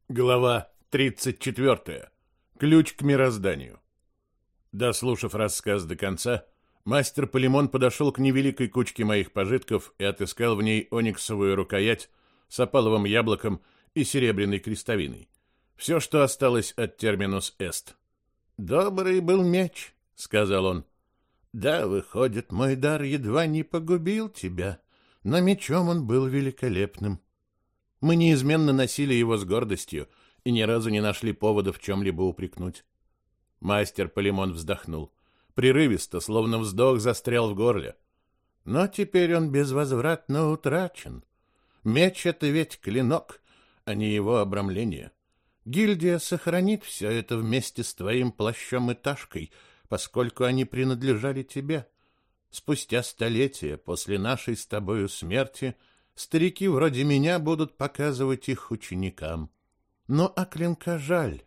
Глава 34. Ключ к мирозданию. Дослушав рассказ до конца, мастер Полимон подошел к невеликой кучке моих пожитков и отыскал в ней ониксовую рукоять с опаловым яблоком и серебряной крестовиной. Все, что осталось от терминус эст. «Добрый был меч», — сказал он. «Да, выходит, мой дар едва не погубил тебя, но мечом он был великолепным». Мы неизменно носили его с гордостью и ни разу не нашли повода в чем-либо упрекнуть. Мастер Полимон вздохнул. Прерывисто, словно вздох застрял в горле. Но теперь он безвозвратно утрачен. Меч — это ведь клинок, а не его обрамление. Гильдия сохранит все это вместе с твоим плащом и ташкой, поскольку они принадлежали тебе. Спустя столетия после нашей с тобою смерти старики вроде меня будут показывать их ученикам. Но а клинка жаль.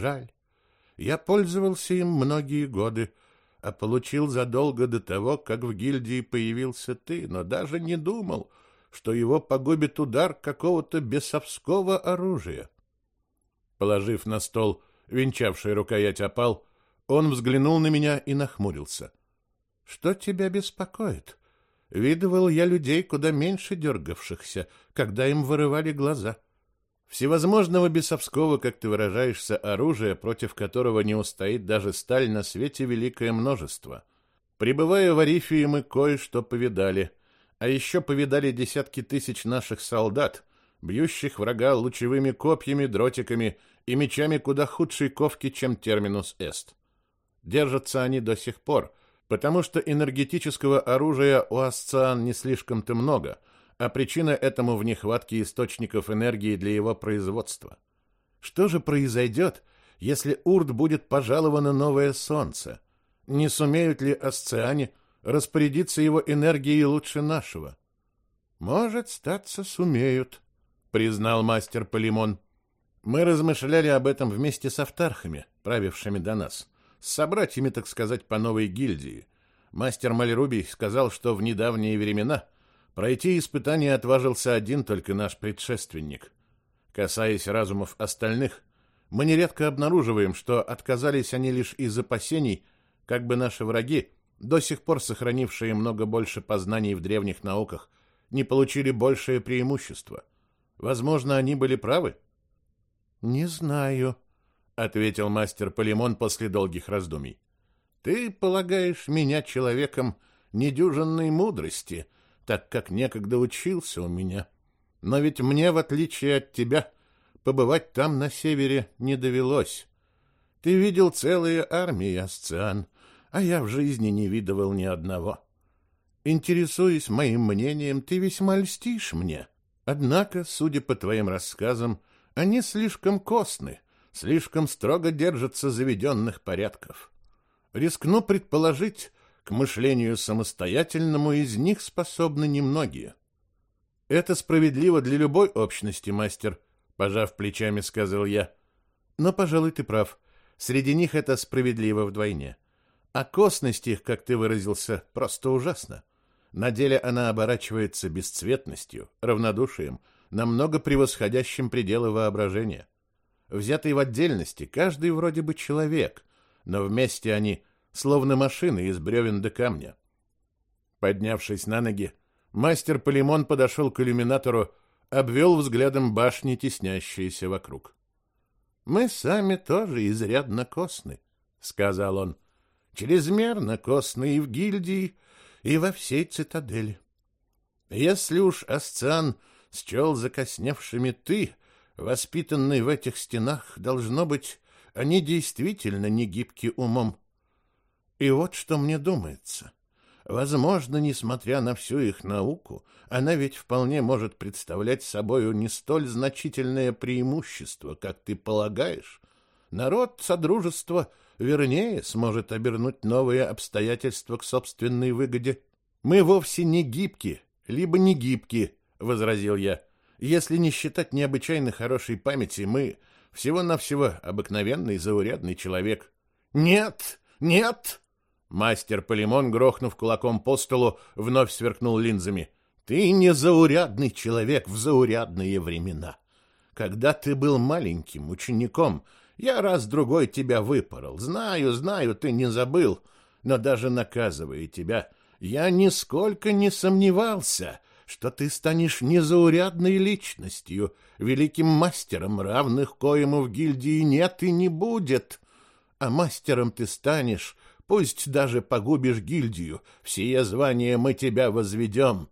Я пользовался им многие годы, а получил задолго до того, как в гильдии появился ты, но даже не думал, что его погубит удар какого-то бесовского оружия. Положив на стол венчавший рукоять опал, он взглянул на меня и нахмурился. — Что тебя беспокоит? Видывал я людей куда меньше дергавшихся, когда им вырывали глаза. Всевозможного бесовского, как ты выражаешься, оружия, против которого не устоит даже сталь, на свете великое множество. Прибывая в Арифии, мы кое-что повидали, а еще повидали десятки тысяч наших солдат, бьющих врага лучевыми копьями, дротиками и мечами куда худшей ковки, чем терминус эст. Держатся они до сих пор, потому что энергетического оружия у асциан не слишком-то много, а причина этому в нехватке источников энергии для его производства. Что же произойдет, если Урд будет пожаловано новое солнце? Не сумеют ли асциане распорядиться его энергией лучше нашего? Может, статься сумеют, признал мастер Полимон. Мы размышляли об этом вместе с автархами, правившими до нас. С собратьями, так сказать, по новой гильдии. Мастер Мальрубий сказал, что в недавние времена пройти испытание отважился один только наш предшественник. Касаясь разумов остальных, мы нередко обнаруживаем, что отказались они лишь из опасений, как бы наши враги, до сих пор сохранившие много больше познаний в древних науках, не получили большее преимущество. Возможно, они были правы? — Не знаю, — ответил мастер Полимон после долгих раздумий. — Ты полагаешь меня человеком недюжинной мудрости, так как некогда учился у меня. Но ведь мне, в отличие от тебя, побывать там на севере не довелось. Ты видел целые армии асциан, а я в жизни не видывал ни одного. Интересуясь моим мнением, ты весьма льстишь мне. Однако, судя по твоим рассказам, они слишком косны, слишком строго держатся заведенных порядков. Рискну предположить, к мышлению самостоятельному из них способны немногие. Это справедливо для любой общности, мастер, пожав плечами, сказал я. Но, пожалуй, ты прав. Среди них это справедливо вдвойне. А косность их, как ты выразился, просто ужасна. На деле она оборачивается бесцветностью, равнодушием, намного превосходящим пределы воображения. Взятый в отдельности, каждый вроде бы человек, но вместе они словно машины из бревен до камня. Поднявшись на ноги, мастер Полимон подошел к иллюминатору, обвел взглядом башни, теснящиеся вокруг. «Мы сами тоже изрядно косны», — сказал он, — «чрезмерно косны и в гильдии, и во всей цитадели. Если уж асциан счел закосневшими ты, воспитанный в этих стенах, должно быть, они действительно не гибки умом. И вот что мне думается. Возможно, несмотря на всю их науку, она ведь вполне может представлять собою не столь значительное преимущество, как ты полагаешь. Народ Содружества вернее сможет обернуть новые обстоятельства к собственной выгоде. Мы вовсе не гибки, либо не гибки, — возразил я. Если не считать необычайно хорошей памяти, мы всего-навсего обыкновенный заурядный человек. Нет, нет! Мастер Полимон, грохнув кулаком по столу, вновь сверкнул линзами. Ты не заурядный человек в заурядные времена. когда ты был маленьким учеником, я раз-другой тебя выпорол. Знаю, ты не забыл, но даже наказывая тебя, я нисколько не сомневался, что ты станешь незаурядной личностью, великим мастером, равных коему в гильдии нет и не будет. А мастером ты станешь, пусть даже погубишь гильдию, в сие звание мы тебя возведем.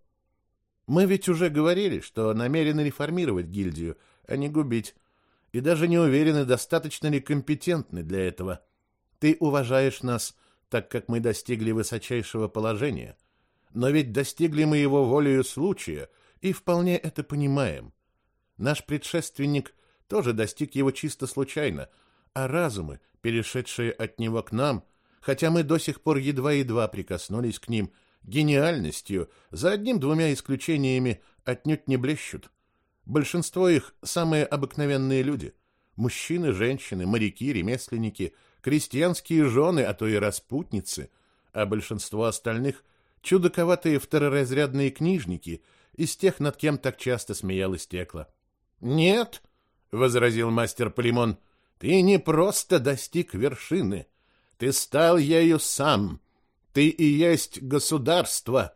Мы ведь уже говорили, что намерены реформировать гильдию, а не губить, и даже не уверены, достаточно ли компетентны для этого. Ты уважаешь нас, так как мы достигли высочайшего положения, но ведь достигли мы его волею случая, и вполне это понимаем. Наш предшественник тоже достиг его чисто случайно, а разумы, перешедшие от него к нам, хотя мы до сих пор едва-едва прикоснулись к ним, гениальностью, за одним-двумя исключениями, отнюдь не блещут. Большинство их самые обыкновенные люди. Мужчины, женщины, моряки, ремесленники, крестьянские жены, а то и распутницы, а большинство остальных — чудаковатые второразрядные книжники из тех, над кем так часто смеялась Текла. «Нет», — возразил мастер Полимон, — «ты не просто достиг вершины, ты стал ею сам, ты и есть государство».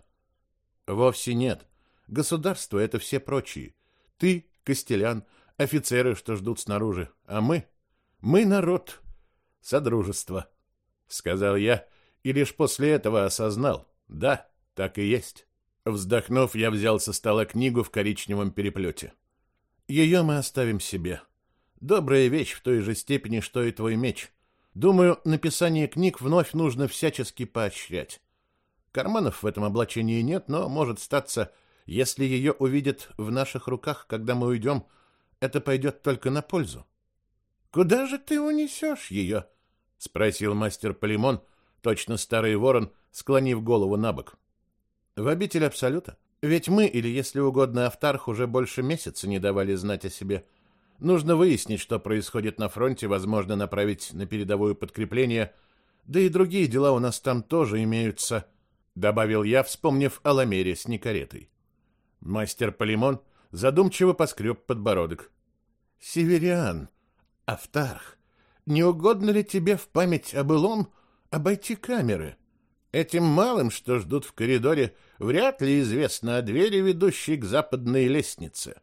«Вовсе нет. Государство — это все прочие. Ты, Костелян, офицеры, что ждут снаружи, а мы народ, содружество», — сказал я, и лишь после этого осознал. Да, так и есть. Вздохнув, я взял со стола книгу в коричневом переплете. Ее мы оставим себе. Добрая вещь в той же степени, что и твой меч. Думаю, написание книг вновь нужно всячески поощрять. Карманов в этом облачении нет, но, может статься, если ее увидят в наших руках, когда мы уйдем, это пойдет только на пользу. — Куда же ты унесешь ее? — спросил мастер Полимон, точно старый ворон, склонив голову на бок. — В обитель Абсолюта. Ведь мы, или, если угодно, Автарх, уже больше месяца не давали знать о себе. Нужно выяснить, что происходит на фронте, возможно, направить на передовое подкрепление, да и другие дела у нас там тоже имеются, — добавил я, вспомнив о ламере с Никаретой. Мастер Полимон задумчиво поскреб подбородок. — Севериан, Автарх, не угодно ли тебе в память о былом обойти камеры? Этим малым, что ждут в коридоре, вряд ли известно о двери, ведущей к западной лестнице.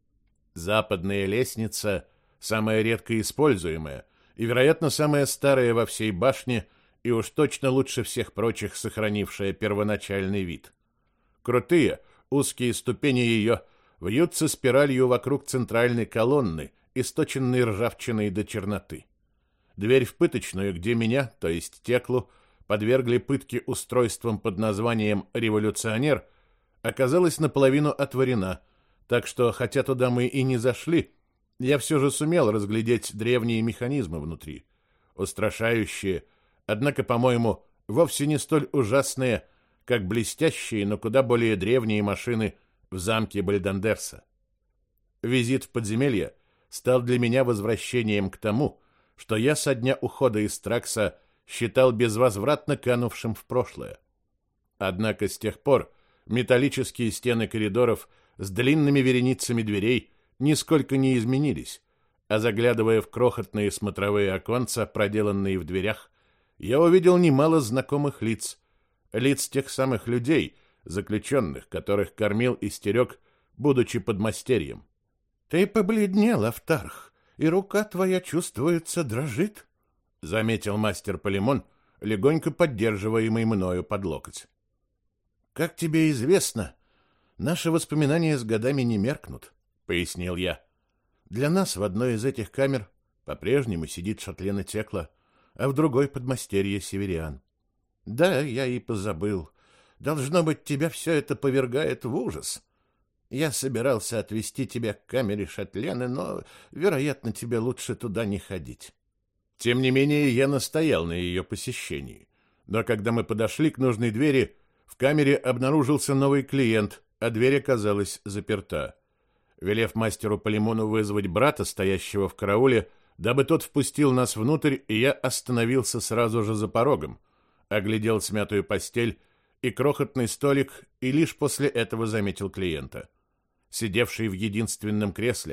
Западная лестница — самая редко используемая и, вероятно, самая старая во всей башне и уж точно лучше всех прочих сохранившая первоначальный вид. Крутые, узкие ступени ее вьются спиралью вокруг центральной колонны, источенной ржавчиной до черноты. Дверь в пыточную, где меня, то есть Теклу, подвергли пытке устройством под названием «Революционер», оказалась наполовину отворена, так что, хотя туда мы и не зашли, я все же сумел разглядеть древние механизмы внутри, устрашающие, однако, по-моему, вовсе не столь ужасные, как блестящие, но куда более древние машины в замке Бальдандерса. Визит в подземелье стал для меня возвращением к тому, что я со дня ухода из Тракса считал безвозвратно канувшим в прошлое. Однако с тех пор металлические стены коридоров с длинными вереницами дверей нисколько не изменились, а заглядывая в крохотные смотровые оконца, проделанные в дверях, я увидел немало знакомых лиц тех самых людей, заключенных, которых кормил и стерег, будучи подмастерьем. — Ты побледнел, Автарх, и рука твоя, чувствуется, дрожит, — заметил мастер Полимон, легонько поддерживаемый мною под локоть. — Как тебе известно, наши воспоминания с годами не меркнут, — пояснил я. Для нас в одной из этих камер по-прежнему сидит Шатлена Текла, а в другой подмастерье Севериан. Да, я и позабыл. Должно быть, тебя все это повергает в ужас. Я собирался отвезти тебя к камере Шатлены, но, вероятно, тебе лучше туда не ходить. Тем не менее, я настоял на ее посещении. Но когда мы подошли к нужной двери, в камере обнаружился новый клиент, а дверь оказалась заперта. Велев мастеру Полимону вызвать брата, стоящего в карауле, дабы тот впустил нас внутрь, и я остановился сразу же за порогом, оглядел смятую постель и крохотный столик, и лишь после этого заметил клиента. Сидевший в единственном кресле,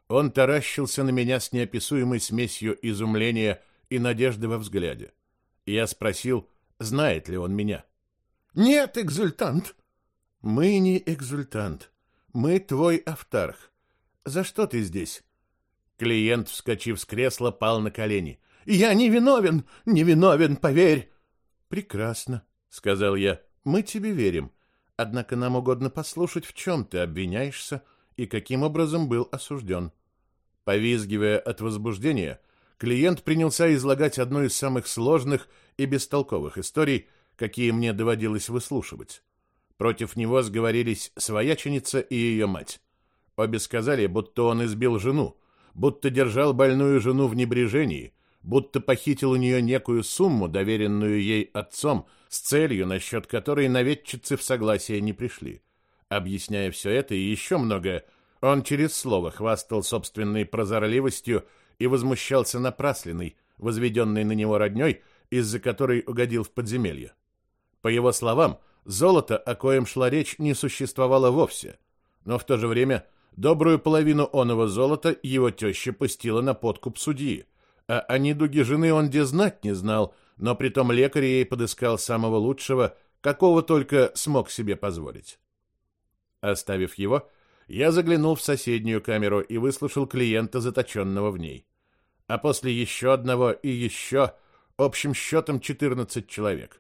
Он таращился на меня с неописуемой смесью изумления и надежды во взгляде. Я спросил, знает ли он меня. «Нет, экзультант». «Мы не экзультант. Мы твой автарх. За что ты здесь?» Клиент, вскочив с кресла, пал на колени. «Я не виновен, поверь». «Прекрасно», — сказал я. «Мы тебе верим. Однако нам угодно послушать, в чем ты обвиняешься и каким образом был осужден». Повизгивая от возбуждения, клиент принялся излагать одну из самых сложных и бестолковых историй, какие мне доводилось выслушивать. Против него сговорились свояченица и ее мать. Обе сказали, будто он избил жену, будто держал больную жену в небрежении, будто похитил у нее некую сумму, доверенную ей отцом, с целью, насчет которой наведчицы в согласие не пришли. Объясняя все это и еще многое, он через слово хвастал собственной прозорливостью и возмущался напрасленной, возведенной на него родней, из-за которой угодил в подземелье. По его словам, золото, о коем шла речь, не существовало вовсе, но в то же время добрую половину оного золота его теща пустила на подкуп судьи, а о недуге жены он где знать не знал, но притом лекарь ей подыскал самого лучшего, какого только смог себе позволить. Оставив его, я заглянул в соседнюю камеру и выслушал клиента, заточенного в ней. А после еще одного и еще, общим счетом 14 человек.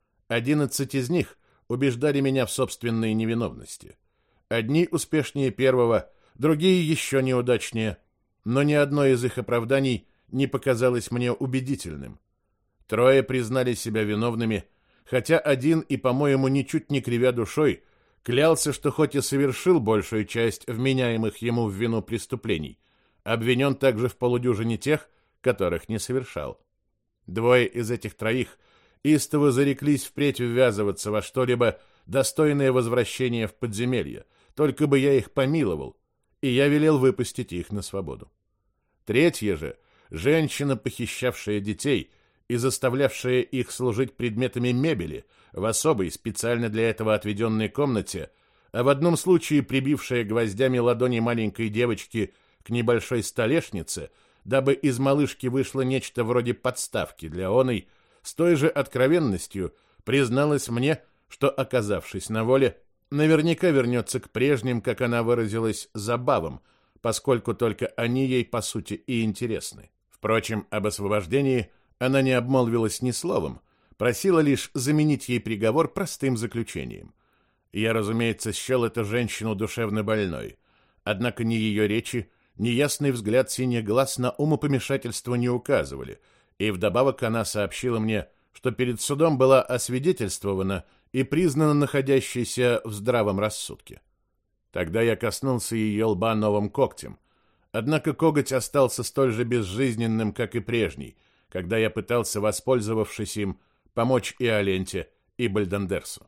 11 из них убеждали меня в собственной невиновности. Одни успешнее первого, другие еще неудачнее, но ни одно из их оправданий не показалось мне убедительным. Трое признали себя виновными, хотя один, и, по-моему, ничуть не кривя душой, клялся, что хоть и совершил большую часть вменяемых ему в вину преступлений, обвинен также в полудюжине тех, которых не совершал. Двое из этих троих истово зареклись впредь ввязываться во что-либо достойное возвращения в подземелье, только бы я их помиловал, и я велел выпустить их на свободу. Третья же, женщина, похищавшая детей и заставлявшая их служить предметами мебели в особой, специально для этого отведенной комнате, а в одном случае прибившая гвоздями ладони маленькой девочки к небольшой столешнице, дабы из малышки вышло нечто вроде подставки для оной, с той же откровенностью призналась мне, что, оказавшись на воле, наверняка вернется к прежним, как она выразилась, забавам, поскольку только они ей, по сути, и интересны. Впрочем, об освобождении она не обмолвилась ни словом, просила лишь заменить ей приговор простым заключением. Я, разумеется, счел эту женщину душевно больной, однако ни ее речи, ни ясный взгляд синих глаз на умопомешательство не указывали, и вдобавок она сообщила мне, что перед судом была освидетельствована и признана находящейся в здравом рассудке. Тогда я коснулся ее лба новым когтем, однако коготь остался столь же безжизненным, как и прежний, когда я пытался, воспользовавшись им, помочь и Аленте, и Бальдандерсу.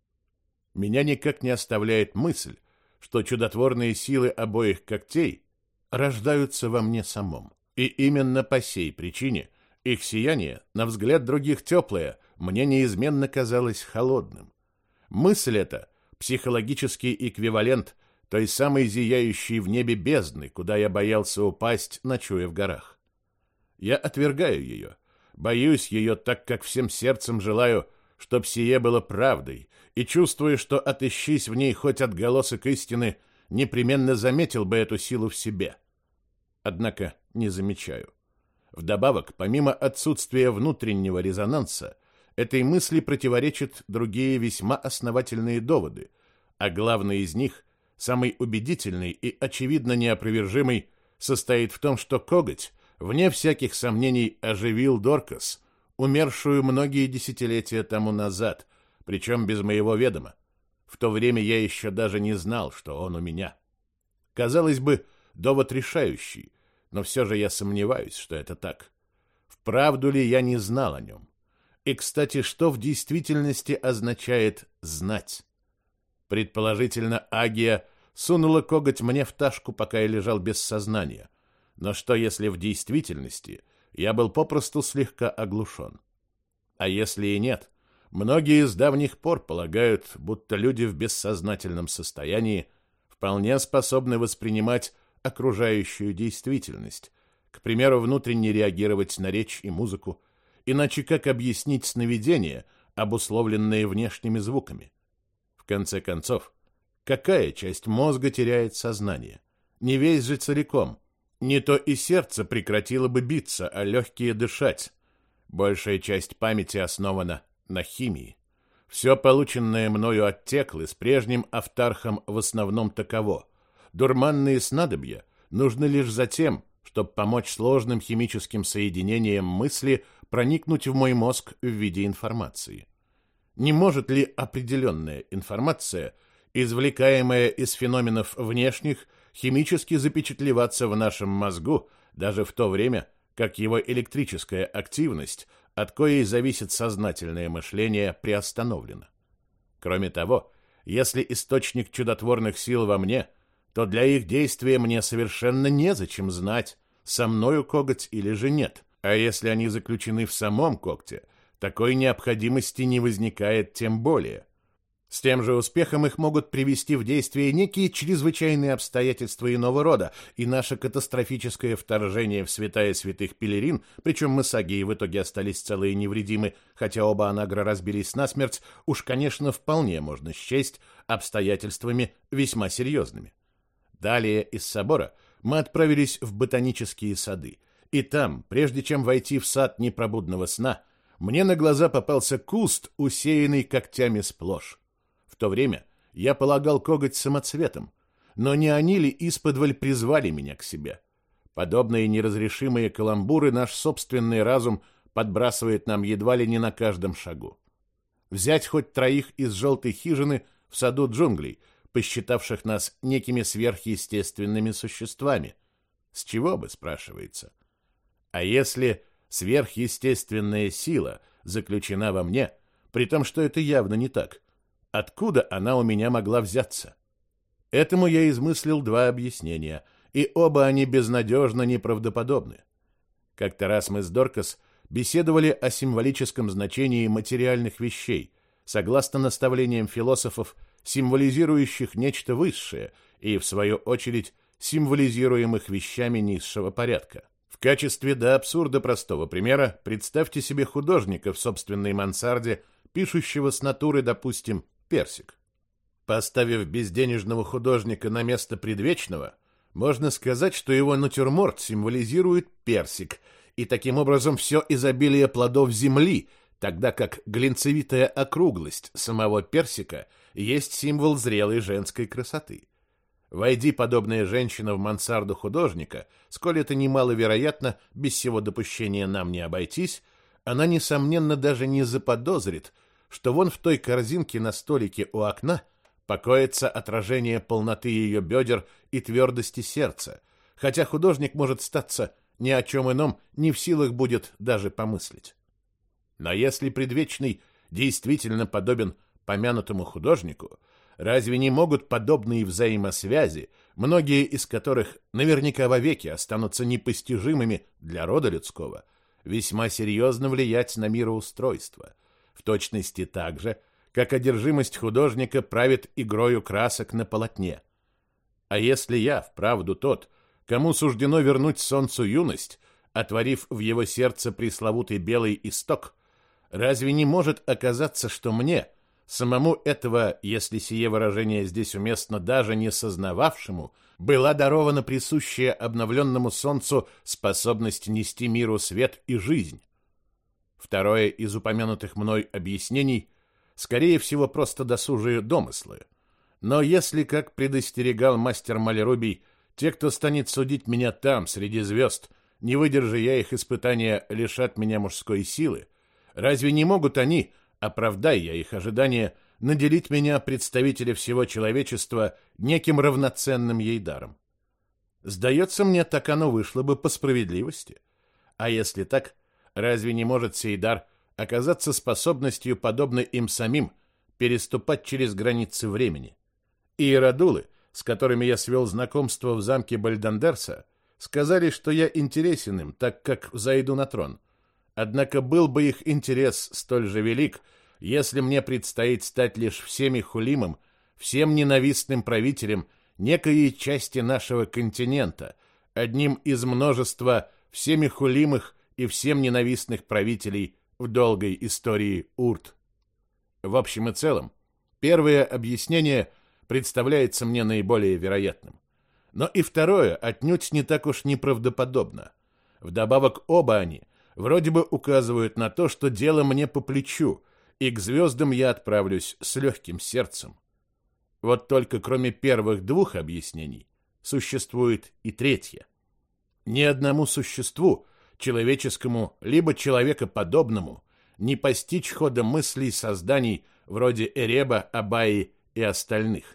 Меня никак не оставляет мысль, что чудотворные силы обоих когтей рождаются во мне самом. И именно по сей причине их сияние, на взгляд других теплое, мне неизменно казалось холодным. Мысль эта — психологический эквивалент той самой зияющей в небе бездны, куда я боялся упасть, ночуя в горах. Я отвергаю ее, боюсь ее так, как всем сердцем желаю, чтоб сие было правдой, и чувствую, что, отыщись в ней хоть отголосок истины, непременно заметил бы эту силу в себе. Однако не замечаю. Вдобавок, помимо отсутствия внутреннего резонанса, этой мысли противоречат другие весьма основательные доводы, а главный из них, самый убедительный и, очевидно, неопровержимый, состоит в том, что коготь, вне всяких сомнений, оживил Доркас, умершую многие десятилетия тому назад, причем без моего ведома. В то время я еще даже не знал, что он у меня. Казалось бы, довод решающий, но все же я сомневаюсь, что это так. Вправду ли я не знал о нем? И, кстати, что в действительности означает «знать»? Предположительно, Агия сунула коготь мне в ташку, пока я лежал без сознания. Но что, если в действительности я был попросту слегка оглушен? А если и нет, многие с давних пор полагают, будто люди в бессознательном состоянии вполне способны воспринимать окружающую действительность, к примеру, внутренне реагировать на речь и музыку, иначе как объяснить сновидения, обусловленные внешними звуками? В конце концов, какая часть мозга теряет сознание? Не весь же целиком. Не то и сердце прекратило бы биться, а легкие дышать. Большая часть памяти основана на химии. Все полученное мною от Теклы с прежним Автархом в основном таково. Дурманные снадобья нужны лишь за тем, чтобы помочь сложным химическим соединениям мысли проникнуть в мой мозг в виде информации. Не может ли определенная информация, извлекаемая из феноменов внешних, химически запечатлеваться в нашем мозгу, даже в то время, как его электрическая активность, от коей зависит сознательное мышление, приостановлена? Кроме того, если источник чудотворных сил во мне, то для их действия мне совершенно незачем знать, со мною коготь или же нет. А если они заключены в самом когте, такой необходимости не возникает тем более. С тем же успехом их могут привести в действие некие чрезвычайные обстоятельства иного рода, и наше катастрофическое вторжение в святая святых Пелерин, причем мы с Агией в итоге остались целы и невредимы, хотя оба анагра разбились насмерть, уж, конечно, вполне можно счесть обстоятельствами весьма серьезными. Далее из собора мы отправились в ботанические сады, и там, прежде чем войти в сад непробудного сна, мне на глаза попался куст, усеянный когтями сплошь. В то время я полагал коготь самоцветом, но не они ли исподволь призвали меня к себе? Подобные неразрешимые каламбуры наш собственный разум подбрасывает нам едва ли не на каждом шагу. Взять хоть троих из желтой хижины в саду джунглей, посчитавших нас некими сверхъестественными существами. С чего бы, спрашивается? А если сверхъестественная сила заключена во мне, при том, что это явно не так, откуда она у меня могла взяться? Этому я измыслил два объяснения, и оба они безнадежно неправдоподобны. Как-то раз мы с Доркас беседовали о символическом значении материальных вещей, согласно наставлениям философов, символизирующих нечто высшее и, в свою очередь, символизируемых вещами низшего порядка. В качестве до абсурда простого примера представьте себе художника в собственной мансарде, пишущего с натуры, допустим, персик. Поставив безденежного художника на место предвечного, можно сказать, что его натюрморт символизирует персик, и таким образом все изобилие плодов земли, тогда как глинцевитая округлость самого персика есть символ зрелой женской красоты. Войди подобная женщина в мансарду художника, сколь это немаловероятно, без сего допущения нам не обойтись, она, несомненно, даже не заподозрит, что вон в той корзинке на столике у окна покоится отражение полноты ее бедер и твердости сердца, хотя художник, может статься, ни о чем ином не в силах будет даже помыслить. Но если предвечный действительно подобен помянутому художнику, разве не могут подобные взаимосвязи, многие из которых наверняка вовеки останутся непостижимыми для рода людского, весьма серьезно влиять на мироустройство, в точности так же, как одержимость художника правит игрою красок на полотне? А если я, вправду тот, кому суждено вернуть солнцу юность, отворив в его сердце пресловутый белый исток, разве не может оказаться, что мне, самому этого, если сие выражение здесь уместно, даже не сознававшему, была дарована присущая обновленному солнцу способность нести миру свет и жизнь? Второе из упомянутых мной объяснений, скорее всего, просто досужие домыслы. Но если, как предостерегал мастер Малерубий, те, кто станет судить меня там, среди звезд, не выдержа я их испытания, лишат меня мужской силы, разве не могут они, оправдая я их ожидания, наделить меня, представителя всего человечества, неким равноценным ей даром? Сдается мне, так оно вышло бы по справедливости. А если так, разве не может сей дар оказаться способностью, подобной им самим, переступать через границы времени? Иеродулы, с которыми я свел знакомство в замке Бальдандерса, сказали, что я интересен им, так как взойду на трон. Однако был бы их интерес столь же велик, если мне предстоит стать лишь всеми хулимым, всем ненавистным правителем, некой части нашего континента, одним из множества всеми хулимых и всем ненавистных правителей в долгой истории Урт. В общем и целом, первое объяснение представляется мне наиболее вероятным. Но и второе отнюдь не так уж неправдоподобно. Вдобавок оба они вроде бы указывают на то, что дело мне по плечу, и к звездам я отправлюсь с легким сердцем. Вот только кроме первых двух объяснений существует и третье. Ни одному существу, человеческому либо человекоподобному, не постичь хода мыслей созданий вроде Эреба, Абайи и остальных.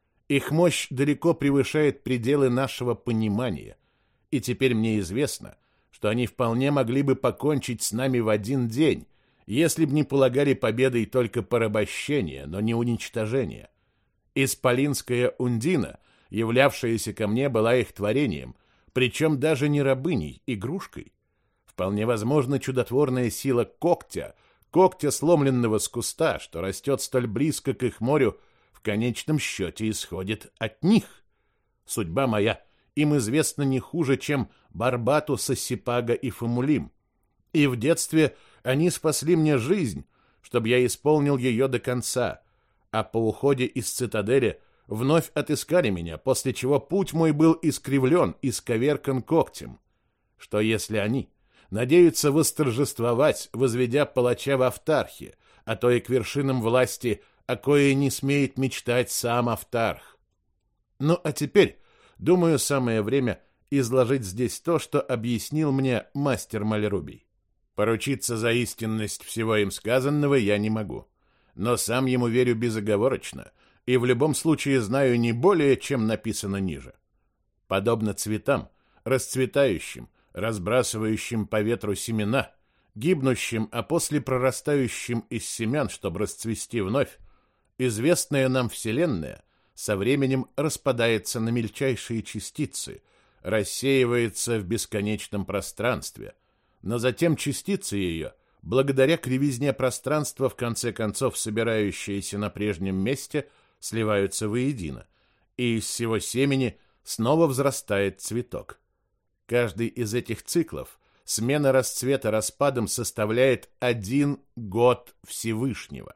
Их мощь далеко превышает пределы нашего понимания, и теперь мне известно, что они вполне могли бы покончить с нами в один день, если б не полагали победой только порабощение, но не уничтожение. Исполинская Ундина, являвшаяся ко мне, была их творением, причем даже не рабыней, игрушкой. Вполне возможно, чудотворная сила когтя, сломленного с куста, что растет столь близко к их морю, в конечном счете исходит от них. Судьба моя им известна не хуже, чем Барбату, Сассипага и Фамулим. И в детстве они спасли мне жизнь, чтобы я исполнил ее до конца, а по уходе из цитадели вновь отыскали меня, после чего путь мой был искривлен, исковеркан когтем. Что если они надеются восторжествовать, возведя палача в Автархе, а то и к вершинам власти, о кое не смеет мечтать сам Автарх? Ну, а теперь, думаю, самое время изложить здесь то, что объяснил мне мастер Мальрубий. Поручиться за истинность всего им сказанного я не могу, но сам ему верю безоговорочно и в любом случае знаю не более, чем написано ниже. Подобно цветам, расцветающим, разбрасывающим по ветру семена, гибнущим, а после прорастающим из семян, чтобы расцвести вновь, известная нам Вселенная со временем распадается на мельчайшие частицы, рассеивается в бесконечном пространстве, но затем частицы ее, благодаря кривизне пространства, в конце концов собирающиеся на прежнем месте, сливаются воедино, и из всего семени снова взрастает цветок. Каждый из этих циклов, смена расцвета распадом, составляет 1 год Всевышнего.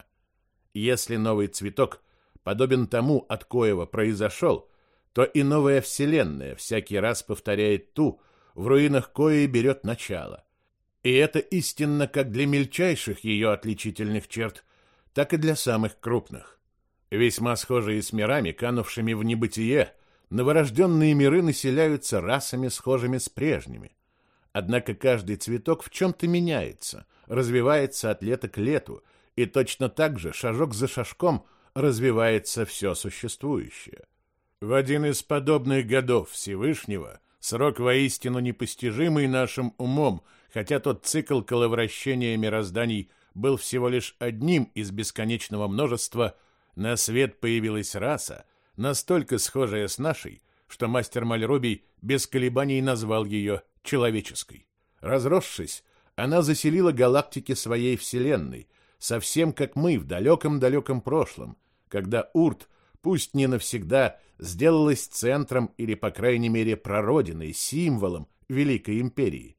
Если новый цветок подобен тому, от коего произошел, то и новая Вселенная всякий раз повторяет ту, в руинах коей берет начало. И это истинно как для мельчайших ее отличительных черт, так и для самых крупных. Весьма схожие с мирами, канувшими в небытие, новорожденные миры населяются расами, схожими с прежними. Однако каждый цветок в чем-то меняется, развивается от лета к лету, и точно так же, шажок за шажком, развивается все существующее. В один из подобных годов Всевышнего, срок воистину непостижимый нашим умом, хотя тот цикл коловращения мирозданий был всего лишь одним из бесконечного множества, на свет появилась раса, настолько схожая с нашей, что мастер Мальрубий без колебаний назвал ее человеческой. Разросшись, она заселила галактики своей вселенной, совсем как мы в далеком-далеком прошлом, когда Урт, пусть не навсегда, сделалась центром или, по крайней мере, прародиной, символом Великой Империи.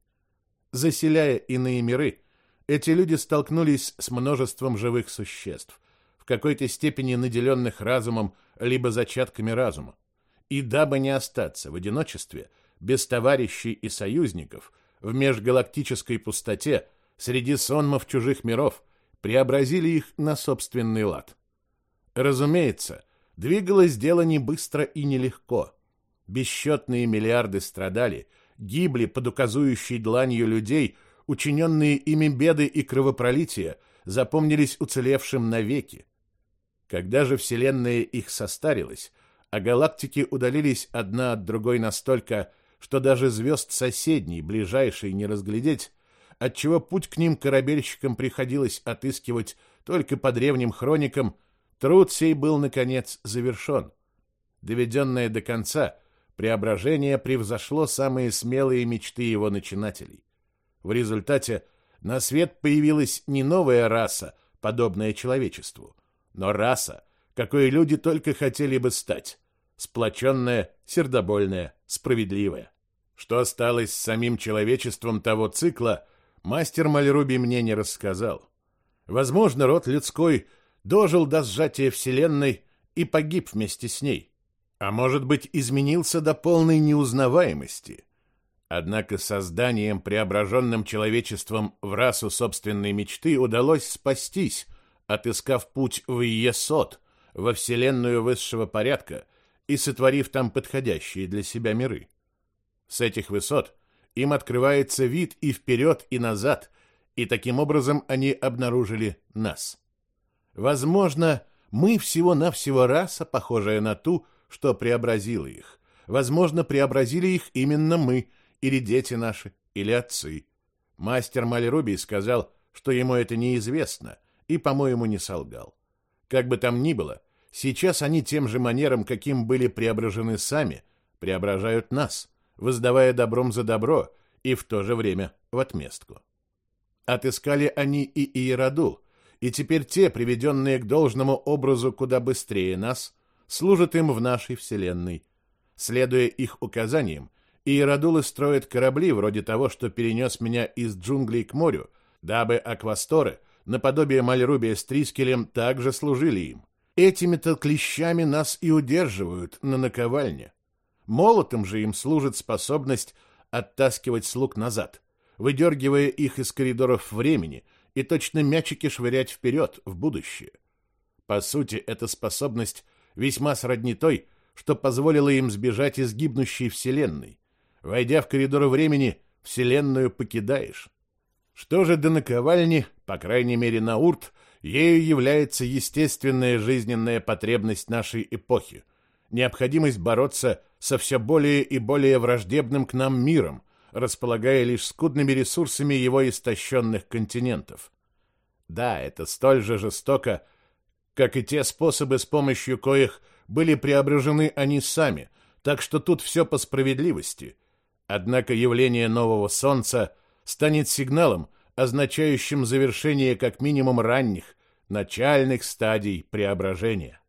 Заселяя иные миры, эти люди столкнулись с множеством живых существ, в какой-то степени наделенных разумом либо зачатками разума. И дабы не остаться в одиночестве, без товарищей и союзников, в межгалактической пустоте, среди сонмов чужих миров, преобразили их на собственный лад. Разумеется, двигалось дело не быстро и нелегко. Бесчетные миллиарды страдали, гибли под указующей дланью людей, учиненные ими беды и кровопролития запомнились уцелевшим навеки. Когда же Вселенная их состарилась, а галактики удалились одна от другой настолько, что даже звезд соседней, ближайшей не разглядеть, отчего путь к ним корабельщикам приходилось отыскивать только по древним хроникам, труд сей был, наконец, завершен. Доведенное до конца, преображение превзошло самые смелые мечты его начинателей. В результате на свет появилась не новая раса, подобная человечеству, но раса, какой люди только хотели бы стать. сплоченная, сердобольная, справедливая. Что осталось с самим человечеством того цикла, мастер Мальруби мне не рассказал. Возможно, род людской дожил до сжатия Вселенной и погиб вместе с ней, а может быть, изменился до полной неузнаваемости. Однако созданием, преображенным человечеством в расу собственной мечты, удалось спастись, отыскав путь в Иесод, во Вселенную высшего порядка, и сотворив там подходящие для себя миры. С этих высот им открывается вид и вперед, и назад, и таким образом они обнаружили нас. Возможно, мы всего-навсего раса, похожая на ту, что преобразила их. Возможно, преобразили их именно мы, или дети наши, или отцы. Мастер Мальруби сказал, что ему это неизвестно, и, по-моему, не солгал. Как бы там ни было, сейчас они тем же манером, каким были преображены сами, преображают нас, воздавая добром за добро и в то же время в отместку. Отыскали они и Иерадул, и теперь те, приведенные к должному образу куда быстрее нас, служат им в нашей вселенной. Следуя их указаниям, Иерадулы строят корабли вроде того, что перенес меня из джунглей к морю, дабы аквасторы, наподобие Мальрубия с Трискелем, также служили им. Этими-то клещами нас и удерживают на наковальне. Молотом же им служит способность оттаскивать слуг назад, выдергивая их из коридоров времени и точно мячики швырять вперед, в будущее. По сути, эта способность весьма сродни той, что позволила им сбежать из гибнущей вселенной. Войдя в коридоры времени, вселенную покидаешь. Что же до наковальни, по крайней мере на Урт, ею является естественная жизненная потребность нашей эпохи, необходимость бороться со все более и более враждебным к нам миром, располагая лишь скудными ресурсами его истощенных континентов. Да, это столь же жестоко, как и те способы, с помощью коих были преображены они сами, так что тут все по справедливости. Однако явление нового солнца станет сигналом, означающим завершение как минимум ранних, начальных стадий преображения.